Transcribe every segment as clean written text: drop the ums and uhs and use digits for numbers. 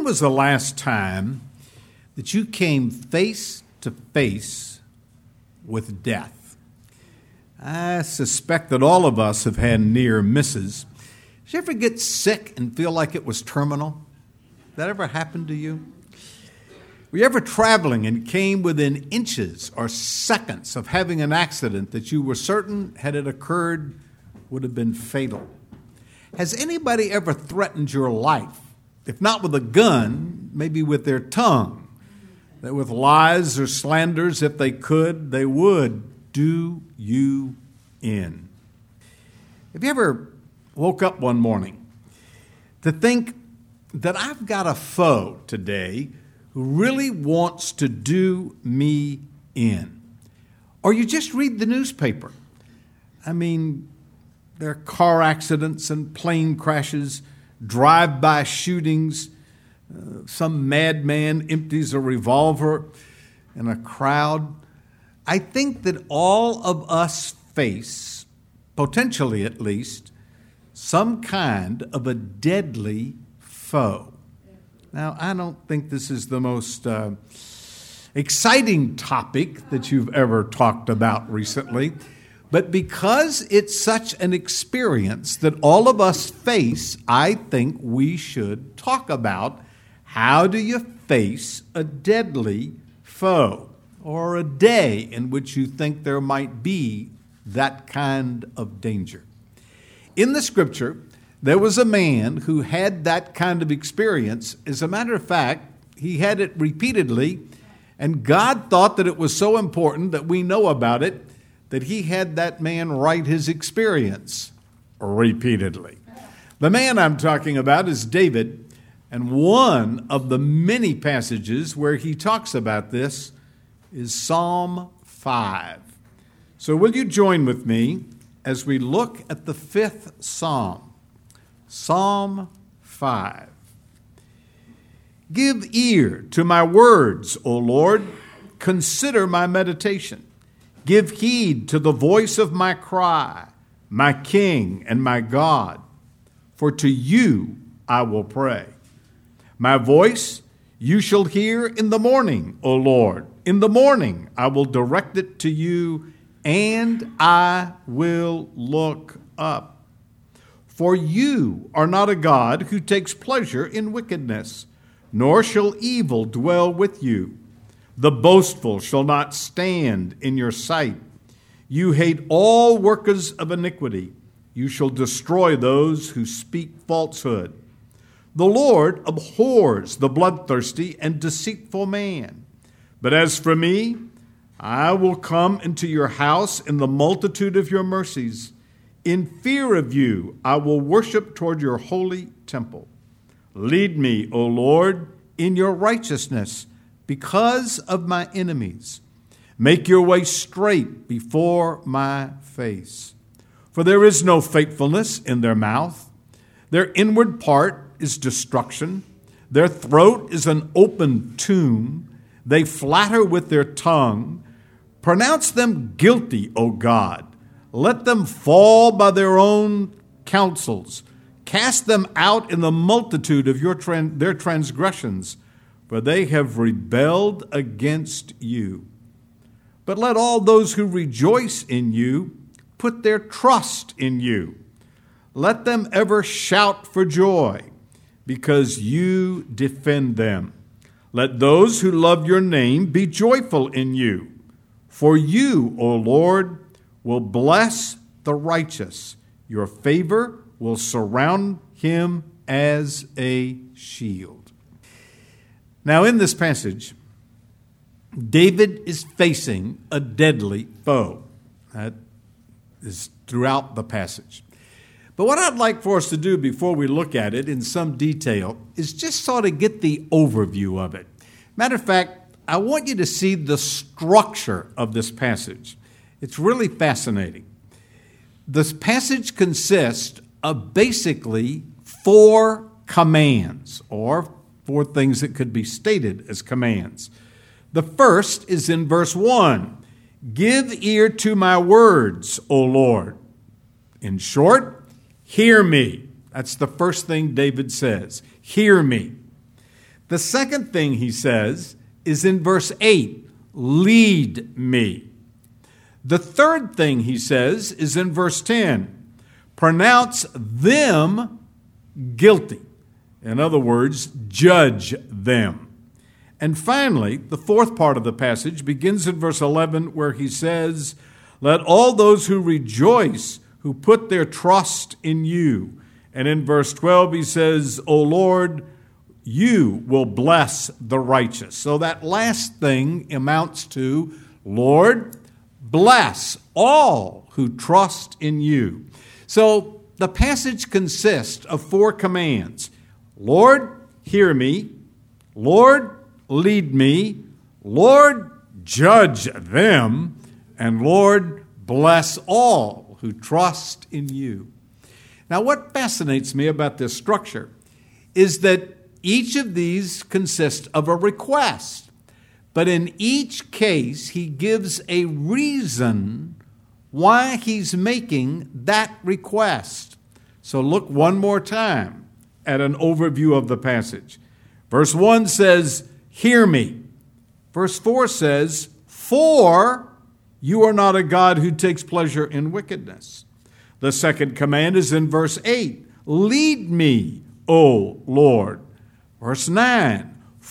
was the last time that you came face to face with death? I suspect that all of us have had near misses. Did you ever get sick and feel like it was terminal? Did that ever happen to you? Were you ever traveling and came within inches or seconds of having an accident that you were certain, had it occurred, would have been fatal? Has anybody ever threatened your life, if not with a gun, maybe with their tongue, that with lies or slanders, if they could, they would do you in? Have you ever woke up one morning to think that I've got a foe today who really wants to do me in? Or you just read the newspaper. I mean, there are car accidents and plane crashes, drive-by shootings. Some madman empties a revolver in a crowd. I think that all of us face, potentially at least, some kind of a deadly foe. Now, I don't think this is the most exciting topic that you've ever talked about recently, but because it's such an experience that all of us face, I think we should talk about how do you face a deadly foe, or a day in which you think there might be that kind of danger. In the scripture, there was a man who had that kind of experience. As a matter of fact, he had it repeatedly, and God thought that it was so important that we know about it that he had that man write his experience repeatedly. The man I'm talking about is David, and one of the many passages where he talks about this is Psalm 5. So will you join with me as we look at the 5th Psalm, Psalm 5. Give ear to my words, O Lord. Consider my meditation. Give heed to the voice of my cry, my King and my God. For to you I will pray. My voice you shall hear in the morning, O Lord. In the morning I will direct it to you, and I will look up. For you are not a God who takes pleasure in wickedness, nor shall evil dwell with you. The boastful shall not stand in your sight. You hate all workers of iniquity. You shall destroy those who speak falsehood. The Lord abhors the bloodthirsty and deceitful man. But as for me, I will come into your house in the multitude of your mercies. In fear of you, I will worship toward your holy temple. Lead me, O Lord, in your righteousness because of my enemies. Make your way straight before my face. For there is no faithfulness in their mouth. Their inward part is destruction. Their throat is an open tomb. They flatter with their tongue. Pronounce them guilty, O God. Let them fall by their own counsels. Cast them out in the multitude of their transgressions, for they have rebelled against you. But let all those who rejoice in you put their trust in you. Let them ever shout for joy, because you defend them. Let those who love your name be joyful in you. For you, O Lord, will bless the righteous. Your favor will surround him as a shield. Now, in this passage, David is facing a deadly foe. That is throughout the passage. But what I'd like for us to do before we look at it in some detail is just sort of get the overview of it. Matter of fact, I want you to see the structure of this passage. It's really fascinating. This passage consists of basically 4 commands, or 4 things that could be stated as commands. The first is in verse 1. Give ear to my words, O Lord. In short, hear me. That's the first thing David says. Hear me. The second thing he says is in verse 8, lead me. The third thing he says is in verse 10, pronounce them guilty. In other words, judge them. And finally, the fourth part of the passage begins in verse 11 where he says, let all those who rejoice, who put their trust in you. And in verse 12 he says, O Lord, you will bless the righteous. So that last thing amounts to, Lord, bless all who trust in you. So the passage consists of four commands. Lord, hear me. Lord, lead me. Lord, judge them. And Lord, bless all who trust in you. Now, what fascinates me about this structure is that each of these consists of a request. But in each case, he gives a reason why he's making that request. So look one more time at an overview of the passage. Verse 1 says, hear me. Verse 4 says, for you are not a God who takes pleasure in wickedness. The second command is in verse 8, lead me, O Lord. Verse 9,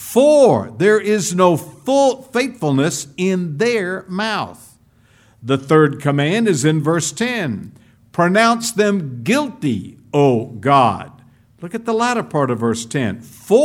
for there is no full faithfulness in their mouth. The third command is in verse 10, pronounce them guilty, O God. Look at the latter part of verse 10,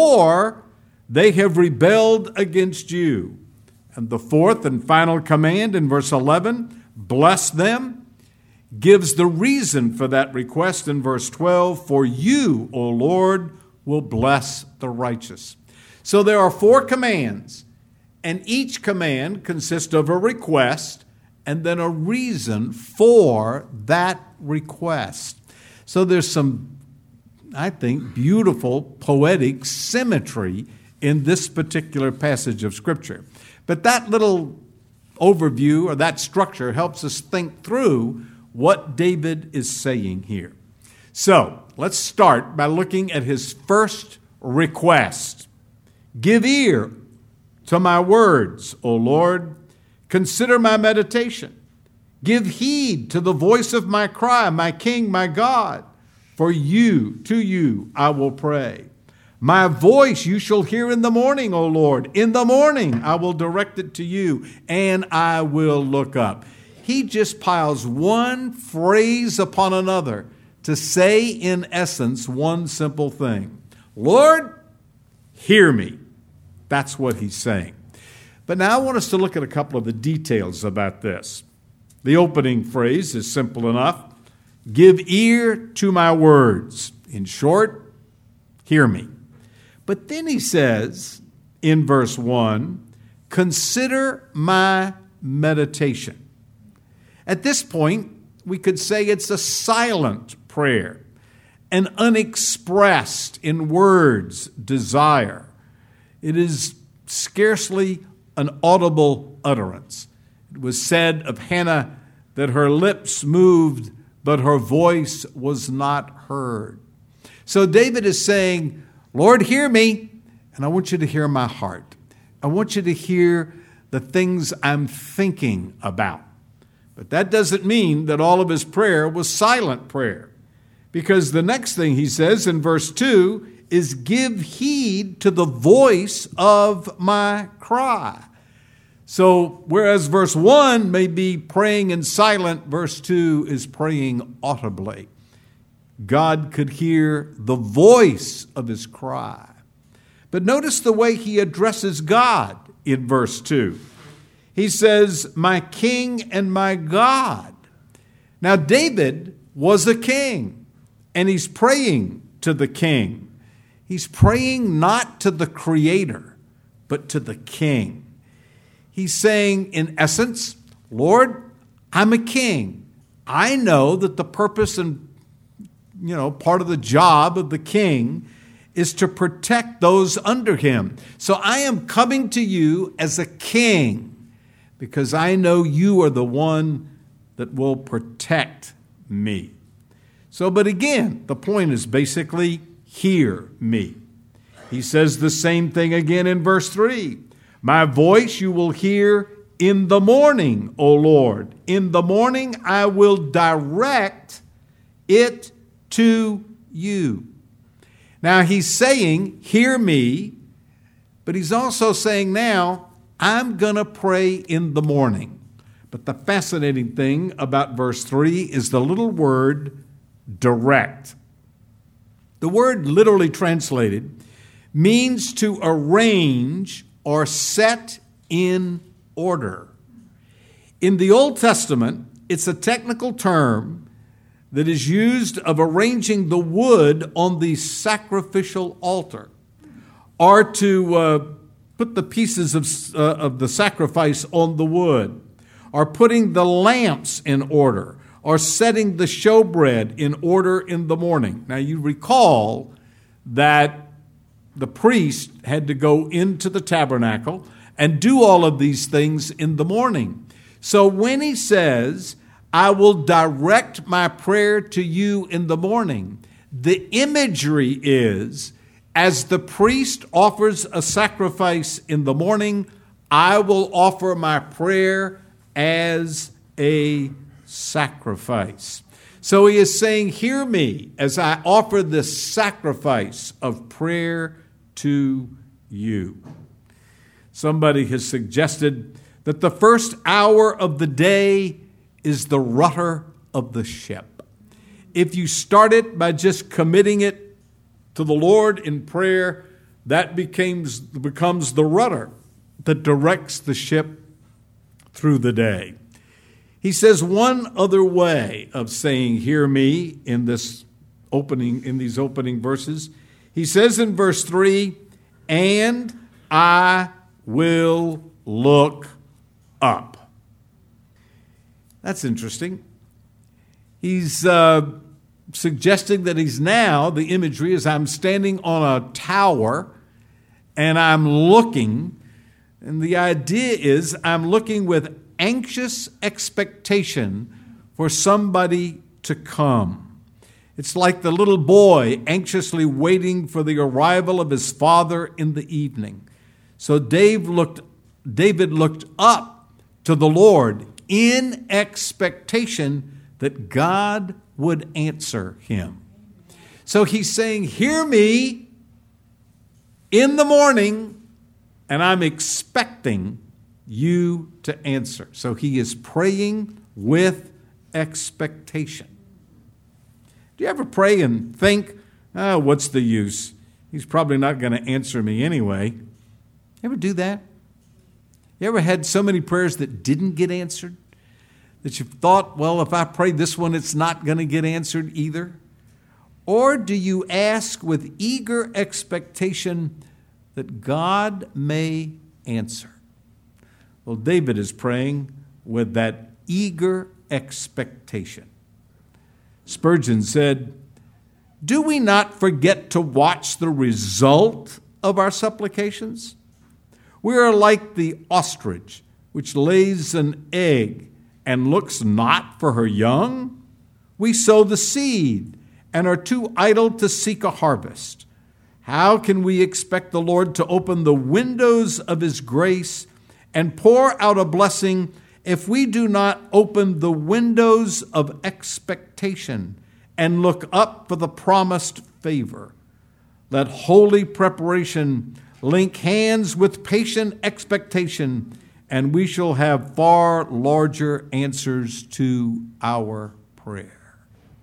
for they have rebelled against you. And the fourth and final command in verse 11, bless them, gives the reason for that request in verse 12, for you, O Lord, will bless the righteous. So there are four commands, and each command consists of a request and then a reason for that request. So there's some, I think, beautiful poetic symmetry in this particular passage of Scripture. But that little overview or that structure helps us think through what David is saying here. So let's start by looking at his first request. Give ear to my words, O Lord. Consider my meditation. Give heed to the voice of my cry, my King, my God. For to you I will pray. My voice you shall hear in the morning, O Lord. In the morning I will direct it to you, and I will look up. He just piles one phrase upon another to say, in essence, one simple thing. Lord, hear me. That's what he's saying. But now I want us to look at a couple of the details about this. The opening phrase is simple enough. Give ear to my words. In short, hear me. But then he says in verse 1, consider my meditation. At this point, we could say it's a silent prayer, an unexpressed in words desire. It is scarcely an audible utterance. It was said of Hannah that her lips moved, but her voice was not heard. So David is saying, Lord, hear me, and I want you to hear my heart. I want you to hear the things I'm thinking about. But that doesn't mean that all of his prayer was silent prayer, because the next thing he says in verse 2 is give heed to the voice of my cry. So whereas verse 1 may be praying in silent, verse 2 is praying audibly. God could hear the voice of his cry. But notice the way he addresses God in verse 2. He says, my King and my God. Now, David was a king, and he's praying to the king. He's praying not to the Creator, but to the King. He's saying, in essence, Lord, I'm a king. I know that the purpose and part of the job of the king is to protect those under him. So I am coming to you as a king because I know you are the one that will protect me. So, but again, the point is basically, hear me. He says the same thing again in verse 3. My voice you will hear in the morning, O Lord. In the morning I will direct it to you. Now he's saying, hear me, but he's also saying now, I'm going to pray in the morning. But the fascinating thing about verse 3 is the little word direct. The word literally translated means to arrange or set in order. In the Old Testament, it's a technical term that is used of arranging the wood on the sacrificial altar, or to put the pieces of the sacrifice on the wood, or putting the lamps in order, or setting the showbread in order in the morning. Now you recall that the priest had to go into the tabernacle and do all of these things in the morning. So when he says, I will direct my prayer to you in the morning, the imagery is, as the priest offers a sacrifice in the morning, I will offer my prayer as a sacrifice. So he is saying, hear me as I offer this sacrifice of prayer to you. Somebody has suggested that the first hour of the day is the rudder of the ship. If you start it by just committing it to the Lord in prayer, that becomes the rudder that directs the ship through the day. He says one other way of saying, hear me, in these opening verses. He says in verse 3, and I will look up. That's interesting. He's suggesting that the imagery is I'm standing on a tower and I'm looking. And the idea is I'm looking with anxious expectation for somebody to come. It's like the little boy anxiously waiting for the arrival of his father in the evening. So David looked up to the Lord in expectation that God would answer him. So he's saying, hear me in the morning, and I'm expecting you to answer. So he is praying with expectation. Do you ever pray and think, what's the use? He's probably not going to answer me anyway. You ever do that? You ever had so many prayers that didn't get answered that you've thought, well, if I pray this one, it's not going to get answered either? Or do you ask with eager expectation that God may answer? Well, David is praying with that eager expectation. Spurgeon said, do we not forget to watch the result of our supplications? We are like the ostrich, which lays an egg and looks not for her young. We sow the seed and are too idle to seek a harvest. How can we expect the Lord to open the windows of his grace and pour out a blessing if we do not open the windows of expectation and look up for the promised favor? Let holy preparation link hands with patient expectation, and we shall have far larger answers to our prayer.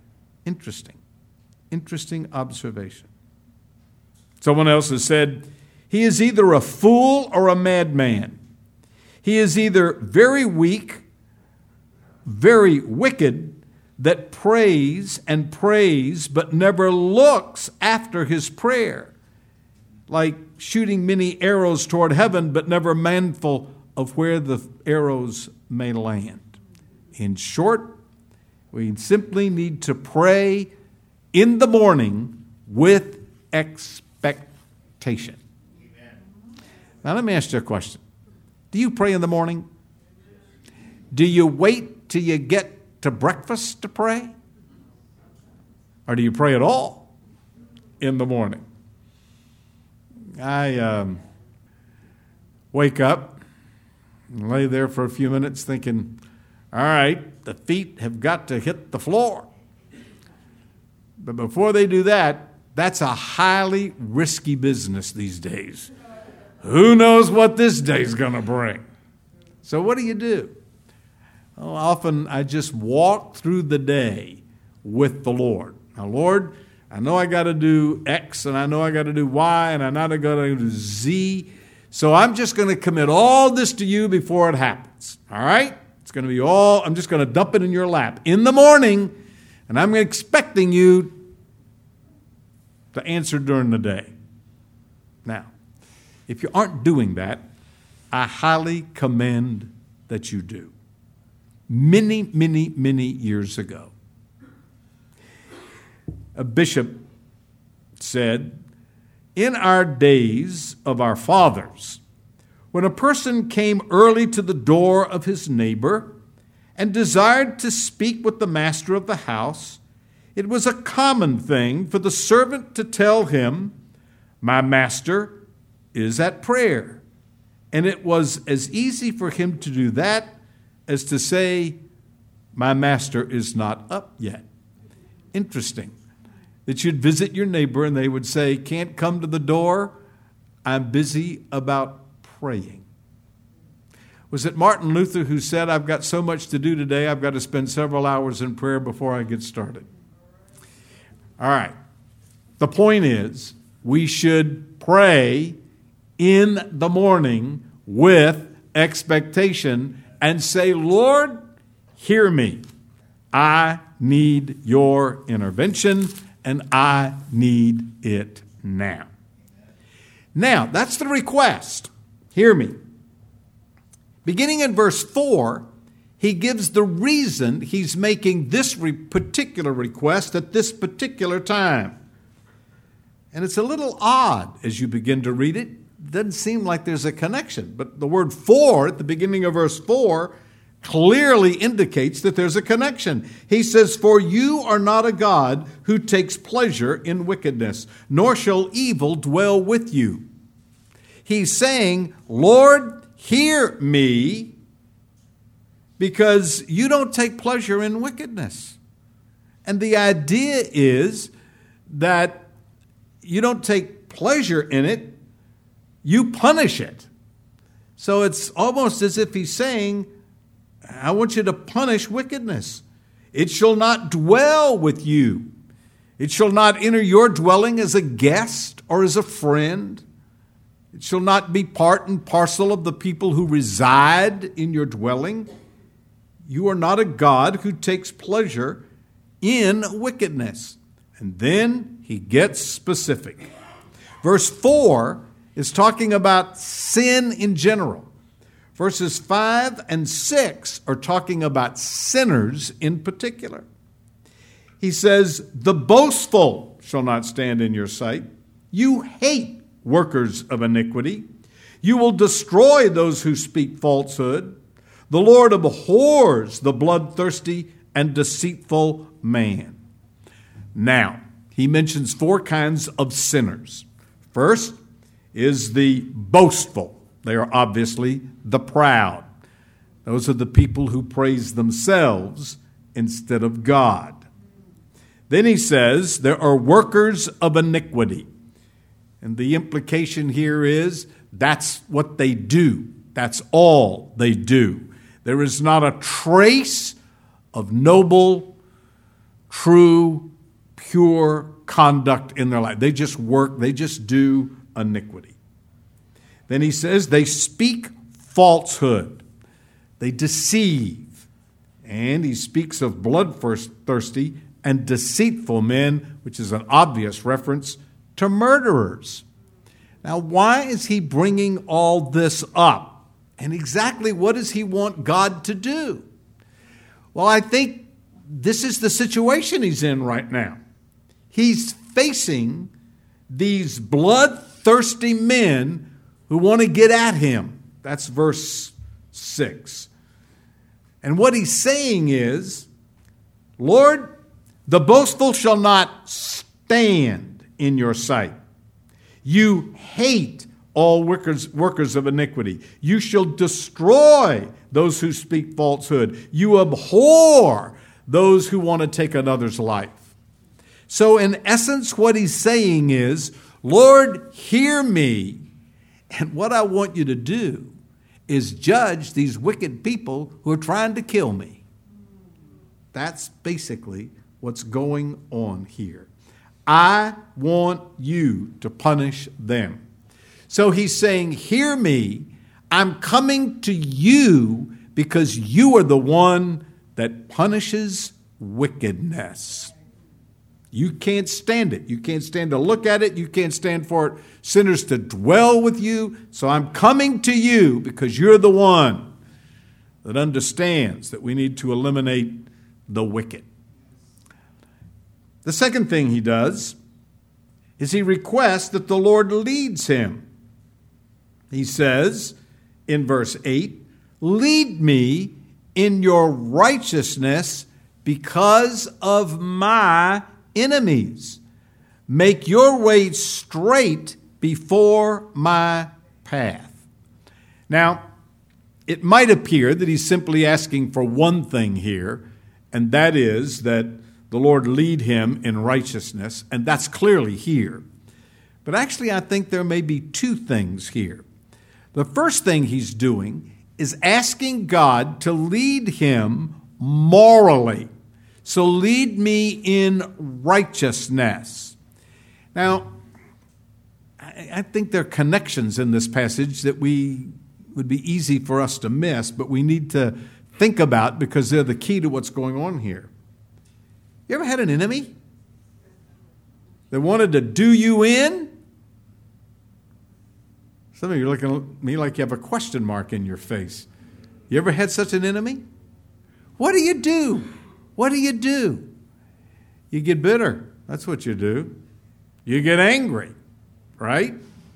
Interesting observation. Someone else has said, he is either a fool or a madman. He is either very weak, very wicked, that prays and prays but never looks after his prayer, like shooting many arrows toward heaven but never mindful of where the arrows may land. In short, we simply need to pray in the morning with expectation. Amen. Now let me ask you a question. Do you pray in the morning? Do you wait till you get to breakfast to pray? Or do you pray at all in the morning? I wake up and lay there for a few minutes thinking, all right, the feet have got to hit the floor. But before they do that, that's a highly risky business these days. Who knows what this day's going to bring? So what do? Well, often I just walk through the day with the Lord. Now, Lord, I know I got to do X, and I know I got to do Y, and I know I got to do Z. So I'm just going to commit all this to you before it happens. All right? It's going to be all, I'm just going to dump it in your lap in the morning, and I'm expecting you to answer during the day. Now, if you aren't doing that, I highly commend that you do. Many, many, many years ago, a bishop said, in our days of our fathers, when a person came early to the door of his neighbor and desired to speak with the master of the house, it was a common thing for the servant to tell him, "My master is at prayer." And it was as easy for him to do that as to say, "My master is not up yet." Interesting that you'd visit your neighbor and they would say, "Can't come to the door, I'm busy about praying." Was it Martin Luther who said, "I've got so much to do today, I've got to spend several hours in prayer before I get started"? All right. The point is, we should pray in the morning with expectation and say, "Lord, hear me. I need your intervention, and I need it now." Now, that's the request. Hear me. Beginning in verse 4, he gives the reason he's making this particular request at this particular time. And it's a little odd as you begin to read it. It doesn't seem like there's a connection. But the word "for" at the beginning of verse 4 clearly indicates that there's a connection. He says, "For you are not a God who takes pleasure in wickedness, nor shall evil dwell with you." He's saying, "Lord, hear me, because you don't take pleasure in wickedness." And the idea is that you don't take pleasure in it, you punish it. So it's almost as if he's saying, I want you to punish wickedness. It shall not dwell with you. It shall not enter your dwelling as a guest or as a friend. It shall not be part and parcel of the people who reside in your dwelling. You are not a God who takes pleasure in wickedness. And then he gets specific. Verse 4 is talking about sin in general. Verses 5 and 6 are talking about sinners in particular. He says, "The boastful shall not stand in your sight. You hate workers of iniquity. You will destroy those who speak falsehood. The Lord abhors the bloodthirsty and deceitful man." Now, he mentions 4 kinds of sinners. First is the boastful. They are obviously the proud. Those are the people who praise themselves instead of God. Then he says there are workers of iniquity. And the implication here is that's what they do. That's all they do. There is not a trace of noble, true, pure conduct in their life. They just work, they just do iniquity. Then he says they speak falsehood. They deceive. And he speaks of bloodthirsty and deceitful men, which is an obvious reference to murderers. Now, why is he bringing all this up? And exactly what does he want God to do? Well, I think this is the situation he's in right now. He's facing these bloodthirsty men who want to get at him. That's verse 6. And what he's saying is, "Lord, the boastful shall not stand in your sight. You hate all workers of iniquity. You shall destroy those who speak falsehood. You abhor those who want to take another's life. So in essence, what he's saying is, Lord, hear me. And what I want you to do is judge these wicked people who are trying to kill me. That's basically what's going on here. I want you to punish them. So he's saying, hear me. I'm coming to you because you are the one that punishes wickedness. You can't stand it. You can't stand to look at it. You can't stand for sinners to dwell with you. So I'm coming to you because you're the one that understands that we need to eliminate the wicked. The second thing he does is he requests that the Lord leads him. He says in verse 8, lead me in your righteousness because of my enemies. Make your way straight before my path. Now, it might appear that he's simply asking for one thing here, and that is that the Lord lead him in righteousness, and that's clearly here. But actually, I think there may be two things here. The first thing he's doing is asking God to lead him morally. So lead me in righteousness. Now, I think there are connections in this passage that would be easy for us to miss, but we need to think about because they're the key to what's going on here. You ever had an enemy that wanted to do you in? Some of you are looking at me like you have a question mark in your face. You ever had such an enemy? What do you do? What do you do? You get bitter. That's what you do. You get angry, right?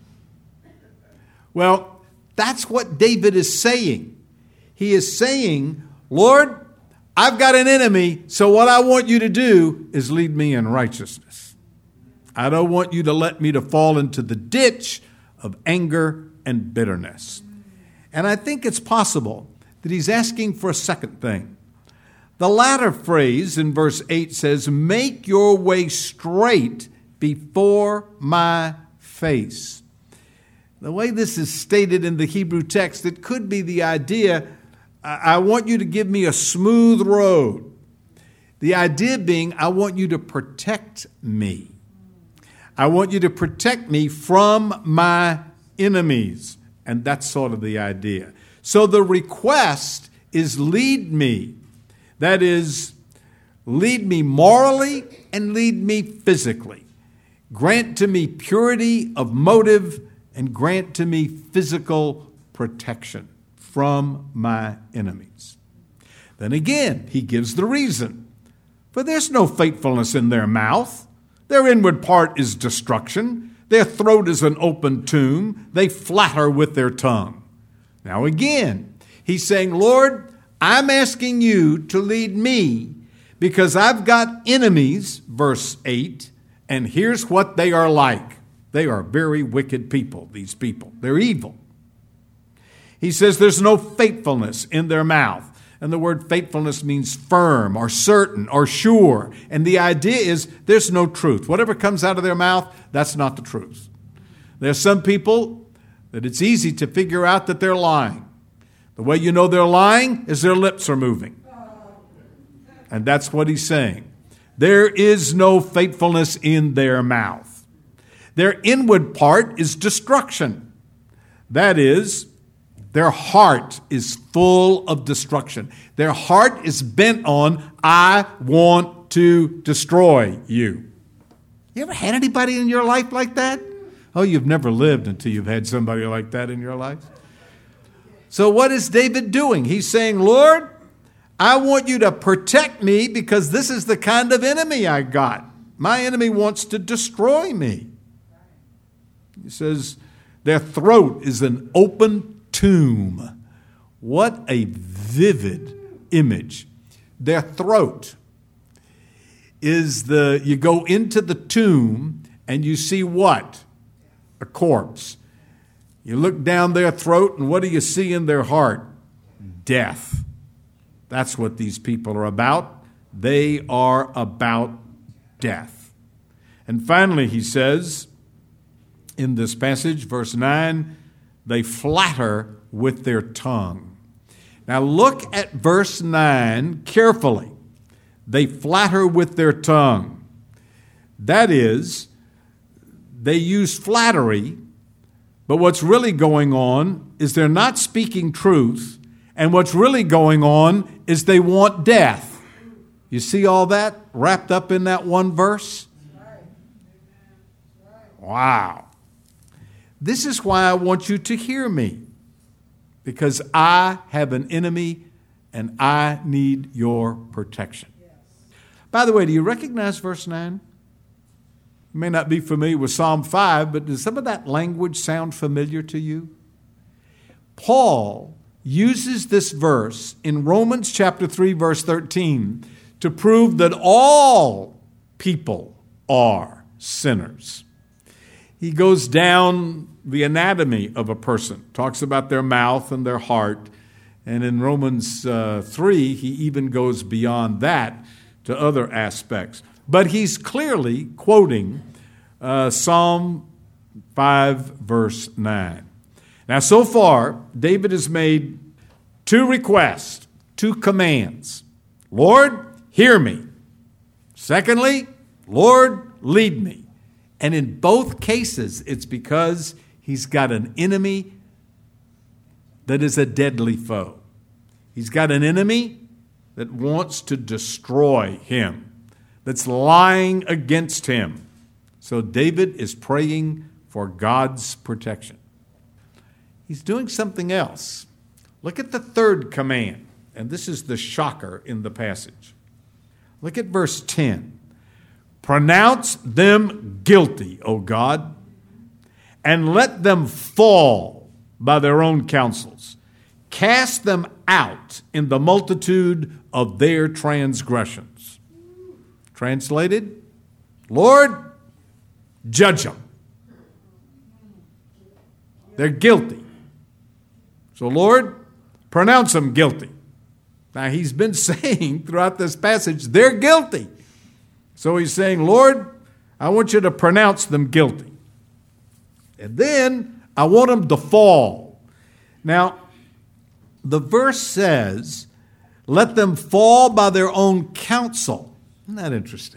Well, that's what David is saying. He is saying, Lord, I've got an enemy, so what I want you to do is lead me in righteousness. I don't want you to let me to fall into the ditch of anger and bitterness. And I think it's possible that he's asking for a second thing. The latter phrase in verse 8 says, make your way straight before my face. The way this is stated in the Hebrew text, it could be the idea, I want you to give me a smooth road. The idea being, I want you to protect me. I want you to protect me from my enemies. And that's sort of the idea. So the request is lead me. That is, lead me morally and lead me physically. Grant to me purity of motive and grant to me physical protection from my enemies. Then again, he gives the reason. For there's no faithfulness in their mouth. Their inward part is destruction. Their throat is an open tomb. They flatter with their tongue. Now again, he's saying, Lord, I'm asking you to lead me because I've got enemies, verse 8, and here's what they are like. They are very wicked people, these people. They're evil. He says there's no faithfulness in their mouth. And the word faithfulness means firm or certain or sure. And the idea is there's no truth. Whatever comes out of their mouth, that's not the truth. There's some people that it's easy to figure out that they're lying. The way you know they're lying is their lips are moving. And that's what he's saying. There is no faithfulness in their mouth. Their inward part is destruction. That is, their heart is full of destruction. Their heart is bent on, I want to destroy you. You ever had anybody in your life like that? Oh, you've never lived until you've had somebody like that in your life. So what is David doing? He's saying, Lord, I want you to protect me because this is the kind of enemy I got. My enemy wants to destroy me. He says, their throat is an open tomb. What a vivid image. Their throat is you go into the tomb and you see what? a corpse. You look down their throat, and what do you see in their heart? Death. That's what these people are about. They are about death. And finally, he says in this passage, verse 9, they flatter with their tongue. Now look at verse 9 carefully. They flatter with their tongue. That is, they use flattery, but what's really going on is they're not speaking truth, and what's really going on is they want death. You see all that wrapped up in that one verse? Wow. This is why I want you to hear me, because I have an enemy and I need your protection. By the way, do you recognize verse 9? You may not be familiar with Psalm 5, but does some of that language sound familiar to you? Paul uses this verse in Romans chapter 3, verse 13 to prove that all people are sinners. He goes down the anatomy of a person, talks about their mouth and their heart, and in Romans 3, he even goes beyond that to other aspects. But he's clearly quoting Psalm 5, verse 9. Now, so far, David has made two requests, two commands. Lord, hear me. Secondly, Lord, lead me. And in both cases, it's because he's got an enemy that is a deadly foe. He's got an enemy that wants to destroy him, that's lying against him. So David is praying for God's protection. He's doing something else. Look at the third command, and this is the shocker in the passage. Look at verse 10. Pronounce them guilty, O God, and let them fall by their own counsels. Cast them out in the multitude of their transgressions. Translated, Lord, judge them. They're guilty. So, Lord, pronounce them guilty. Now, he's been saying throughout this passage, they're guilty. So he's saying, Lord, I want you to pronounce them guilty. And then I want them to fall. Now, the verse says, let them fall by their own counsel. Isn't that interesting?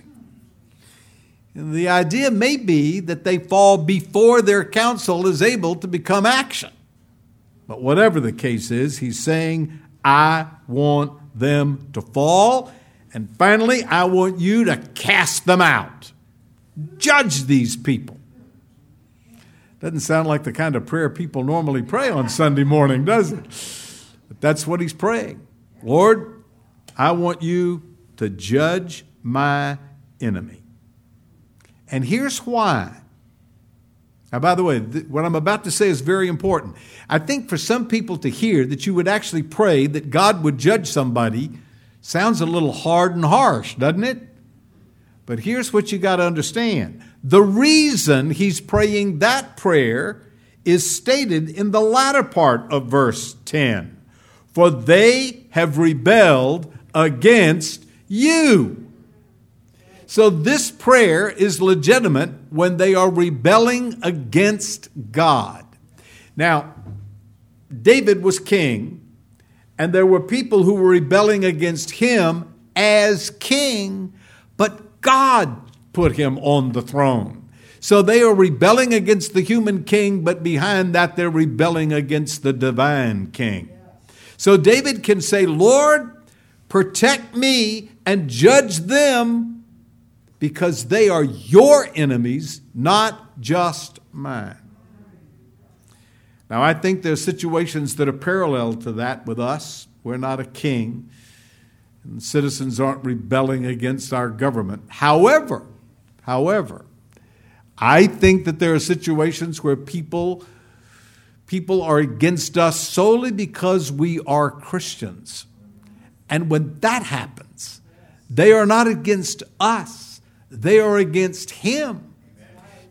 And the idea may be that they fall before their counsel is able to become action. But whatever the case is, he's saying, I want them to fall. And finally, I want you to cast them out. Judge these people. Doesn't sound like the kind of prayer people normally pray on Sunday morning, does it? But that's what he's praying. Lord, I want you to judge my enemy. And here's why. Now, by the way, what I'm about to say is very important. I think for some people to hear that you would actually pray that God would judge somebody sounds a little hard and harsh, doesn't it? But here's what you got to understand. The reason he's praying that prayer is stated in the latter part of verse 10. For they have rebelled against you. So this prayer is legitimate when they are rebelling against God. Now, David was king, and there were people who were rebelling against him as king, but God put him on the throne. So they are rebelling against the human king, but behind that they're rebelling against the divine king. So David can say, Lord, protect me and judge them because they are your enemies, not just mine. Now, I think there are situations that are parallel to that with us. We're not a king, and citizens aren't rebelling against our government. However, I think that there are situations where people are against us solely because we are Christians. And when that happens, they are not against us. They are against him.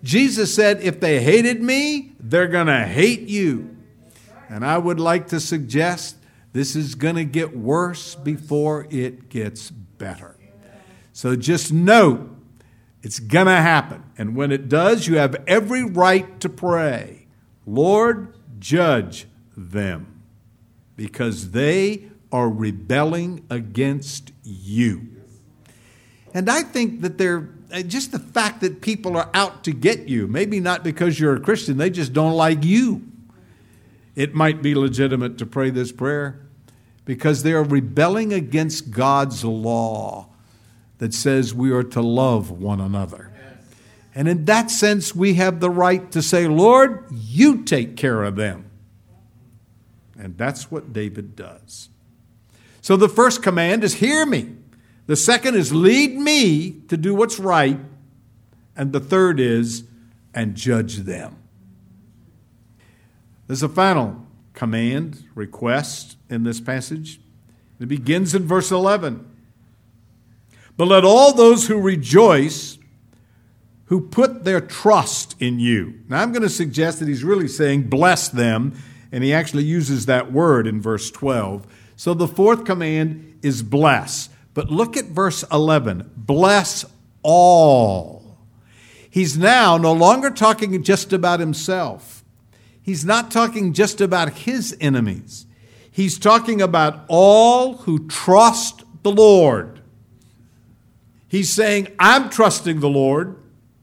Jesus said, if they hated me, they're going to hate you. And I would like to suggest this is going to get worse before it gets better. So just note, it's going to happen. And when it does, you have every right to pray, Lord, judge them, because they are rebelling against you. And I think that they're just the fact that people are out to get you, maybe not because you're a Christian, they just don't like you. It might be legitimate to pray this prayer because they are rebelling against God's law that says we are to love one another. And in that sense, we have the right to say, Lord, you take care of them. And that's what David does. So the first command is hear me. The second is lead me to do what's right. And the third is, and judge them. There's a final command, request in this passage. It begins in verse 11. But let all those who rejoice, who put their trust in you. Now I'm going to suggest that he's really saying bless them, and he actually uses that word in verse 12. So the fourth command is bless. But look at verse 11. Bless all. He's now no longer talking just about himself. He's not talking just about his enemies. He's talking about all who trust the Lord. He's saying, I'm trusting the Lord,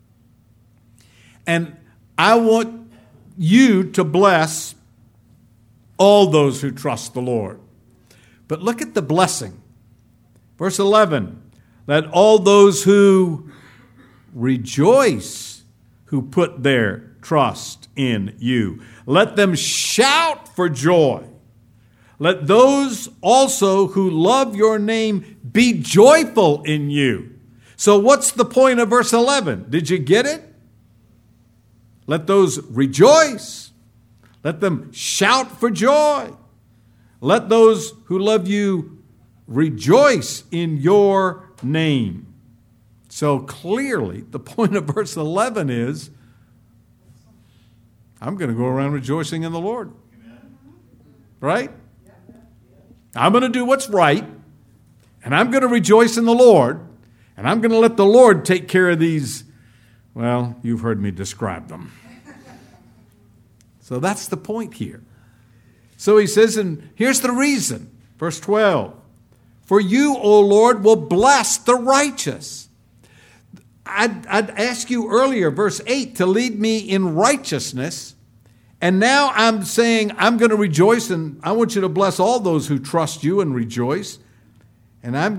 and I want you to bless all those who trust the Lord. But look at the blessing. Verse 11, let all those who rejoice, who put their trust in you, let them shout for joy. Let those also who love your name be joyful in you. So what's the point of verse 11? Did you get it? Let those rejoice. Let them shout for joy. Let those who love you rejoice in your name. So clearly, the point of verse 11 is, I'm going to go around rejoicing in the Lord. Right? I'm going to do what's right, and I'm going to rejoice in the Lord, and I'm going to let the Lord take care of these, well, you've heard me describe them. So that's the point here. So he says, and here's the reason, verse 12, for you, O Lord, will bless the righteous. I'd asked you earlier, verse 8, to lead me in righteousness. And now I'm saying I'm going to rejoice, and I want you to bless all those who trust you and rejoice. And I'm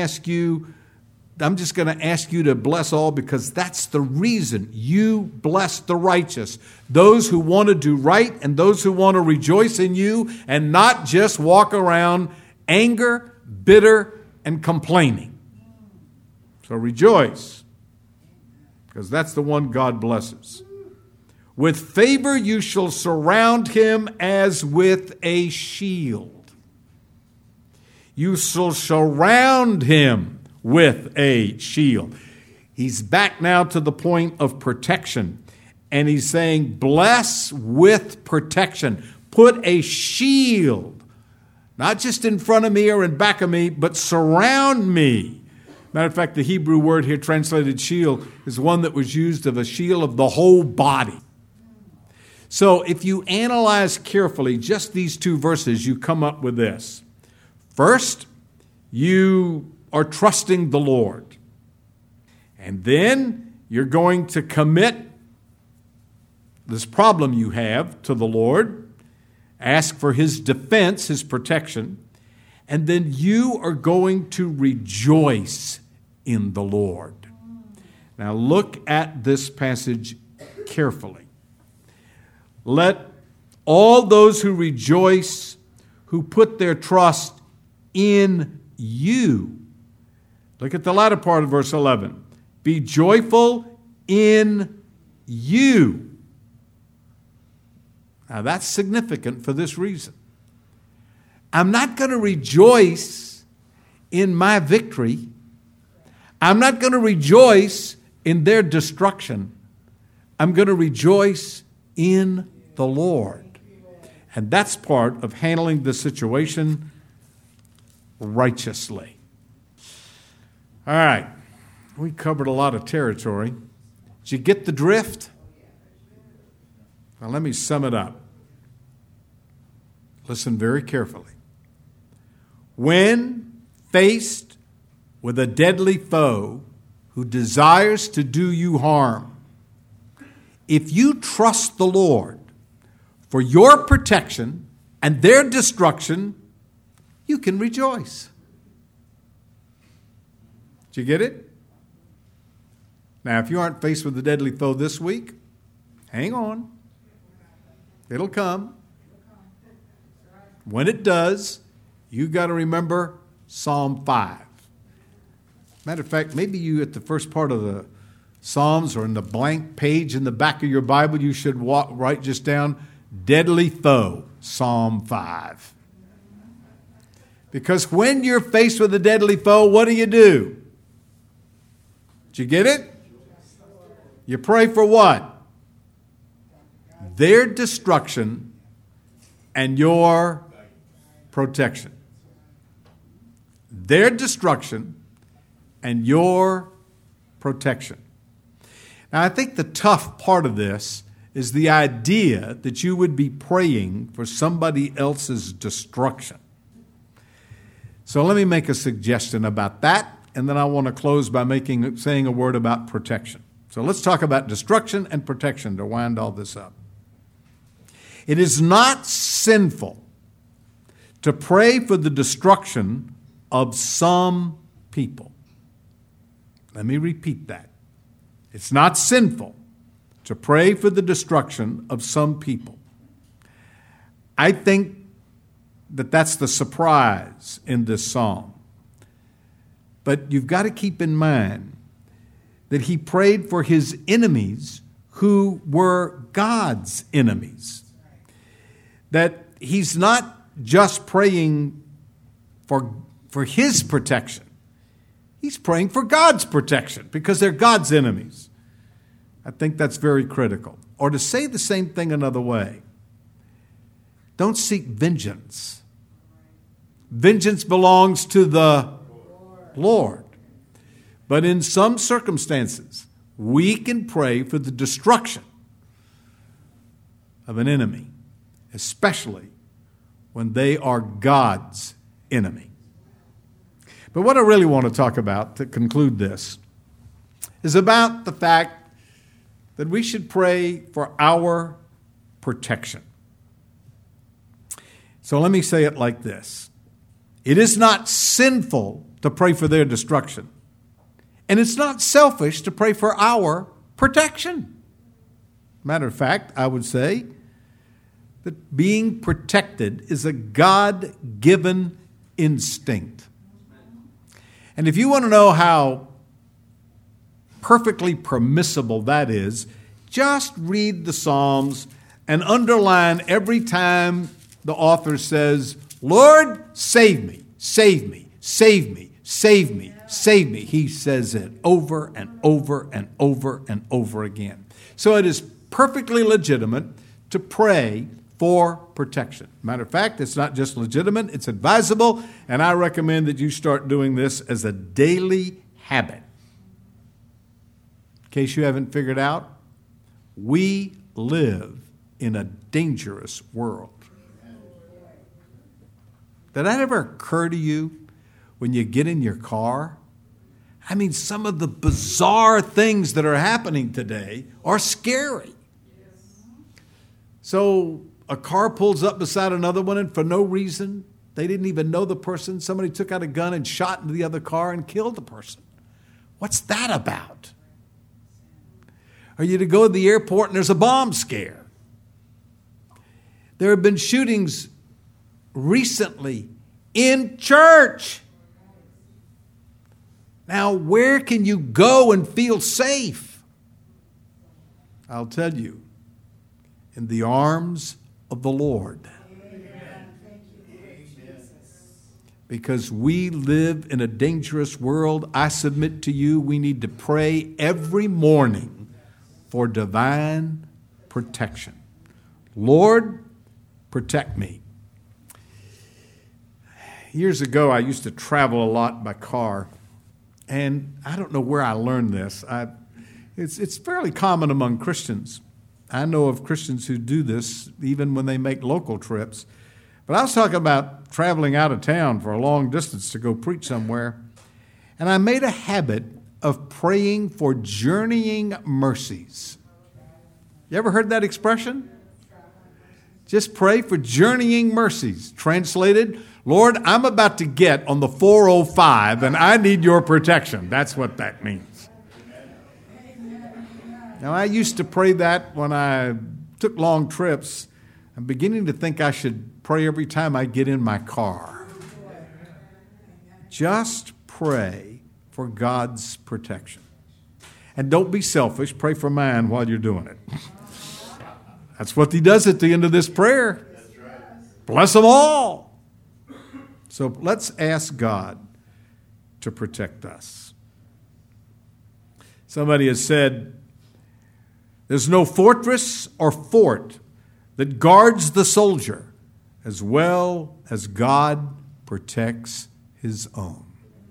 just going to ask you to bless all because that's the reason you bless the righteous. Those who want to do right and those who want to rejoice in you and not just walk around anger, bitter, and complaining. So rejoice because that's the one God blesses. With favor you shall surround him as with a shield. You shall surround him with a shield. He's back now to the point of protection. And he's saying, bless with protection. Put a shield, not just in front of me or in back of me, but surround me. Matter of fact, the Hebrew word here translated shield is one that was used of a shield of the whole body. So if you analyze carefully just these two verses, you come up with this. First, you are trusting the Lord. And then you're going to commit this problem you have to the Lord, ask for his defense, his protection, and then you are going to rejoice in the Lord. Now look at this passage carefully. Let all those who rejoice, who put their trust in you. Look at the latter part of verse 11. Be joyful in you. Now that's significant for this reason. I'm not going to rejoice in my victory. I'm not going to rejoice in their destruction. I'm going to rejoice in the Lord. And that's part of handling the situation righteously. All right. We covered a lot of territory. Did you get the drift? Now let me sum it up. Listen very carefully. When faced with a deadly foe who desires to do you harm, if you trust the Lord for your protection and their destruction, you can rejoice. Did you get it? Now, if you aren't faced with a deadly foe this week, hang on. It'll come. When it does, you got to remember Psalm 5. Matter of fact, maybe you at the first part of the Psalms or in the blank page in the back of your Bible, you should write just down, deadly foe, Psalm 5. Because when you're faced with a deadly foe, what do? Did you get it? You pray for what? Their destruction and your protection. Their destruction and your protection. Now, I think the tough part of this is the idea that you would be praying for somebody else's destruction. So let me make a suggestion about that, and then I want to close by saying a word about protection. So let's talk about destruction and protection to wind all this up. It is not sinful to pray for the destruction of some people. Let me repeat that. It's not sinful to pray for the destruction of some people. I think that that's the surprise in this psalm. But you've got to keep in mind that he prayed for his enemies who were God's enemies. That he's not just praying for his protection. He's praying for God's protection because they're God's enemies. I think that's very critical. Or to say the same thing another way, don't seek vengeance. Vengeance belongs to the Lord. But in some circumstances, we can pray for the destruction of an enemy, especially when they are God's enemy. But what I really want to talk about to conclude this is about the fact that we should pray for our protection. So let me say it like this. It is not sinful to pray for their destruction. And it's not selfish to pray for our protection. Matter of fact, I would say that being protected is a God-given instinct. And if you want to know how perfectly permissible that is, just read the Psalms and underline every time the author says, Lord, save me, save me, save me, save me, save me. He says it over and over and over and over again. So it is perfectly legitimate to pray for protection. Matter of fact, it's not just legitimate, it's advisable, and I recommend that you start doing this as a daily habit. In case you haven't figured out, we live in a dangerous world. Did that ever occur to you when you get in your car? I mean, some of the bizarre things that are happening today are scary. So a car pulls up beside another one, and for no reason, they didn't even know the person. Somebody took out a gun and shot into the other car and killed the person. What's that about? Or you to go to the airport and there's a bomb scare. There have been shootings recently in church. Now, where can you go and feel safe? I'll tell you, in the arms of the Lord. Because we live in a dangerous world, I submit to you, we need to pray every morning for divine protection. Lord, protect me. Years ago, I used to travel a lot by car, and I don't know where I learned this. It's fairly common among Christians. I know of Christians who do this even when they make local trips. But I was talking about traveling out of town for a long distance to go preach somewhere, and I made a habit of praying for journeying mercies. You ever heard that expression? Just pray for journeying mercies. Translated, Lord, I'm about to get on the 405 and I need your protection. That's what that means. Now, I used to pray that when I took long trips. I'm beginning to think I should pray every time I get in my car. Just pray for God's protection. And don't be selfish. Pray for mine while you're doing it. That's what he does at the end of this prayer. Bless them all. So let's ask God to protect us. Somebody has said, there's no fortress or fort that guards the soldier as well as God protects his own.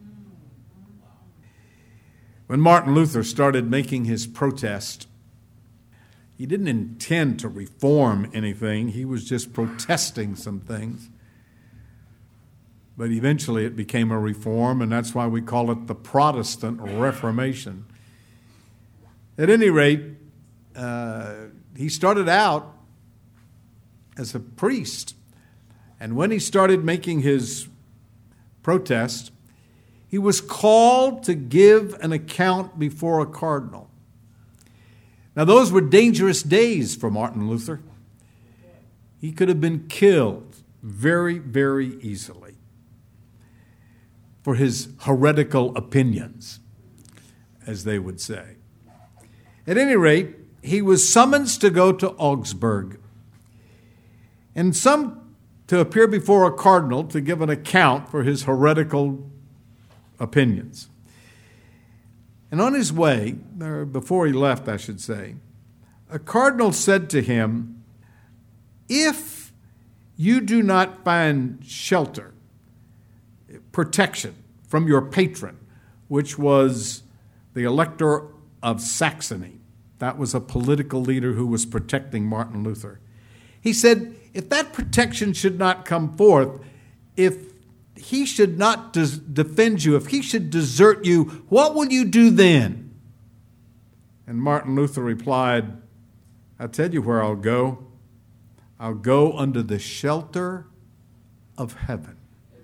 When Martin Luther started making his protest, he didn't intend to reform anything. He was just protesting some things. But eventually it became a reform, and that's why we call it the Protestant Reformation. At any rate, he started out as a priest. And when he started making his protest, he was called to give an account before a cardinal. Now, those were dangerous days for Martin Luther. He could have been killed very, very easily for his heretical opinions, as they would say. At any rate, he was summoned to go to Augsburg, and some to appear before a cardinal to give an account for his heretical opinions. And on his way, or before he left, I should say, a cardinal said to him, if you do not find shelter, protection from your patron, which was the Elector of Saxony, that was a political leader who was protecting Martin Luther. He said, if that protection should not come forth, if he should not defend you, if he should desert you, what will you do then? And Martin Luther replied, I'll tell you where I'll go. I'll go under the shelter of heaven.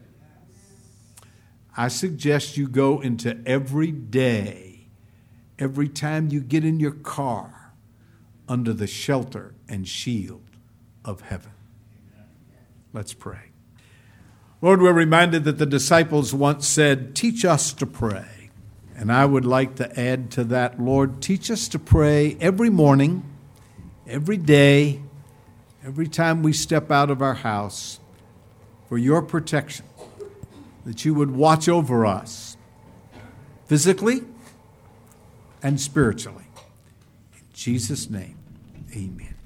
I suggest you go into every day, every time you get in your car, under the shelter and shield of heaven. Let's pray. Lord, we're reminded that the disciples once said, teach us to pray. And I would like to add to that, Lord, teach us to pray every morning, every day, every time we step out of our house for your protection, that you would watch over us physically and spiritually. In Jesus' name, amen.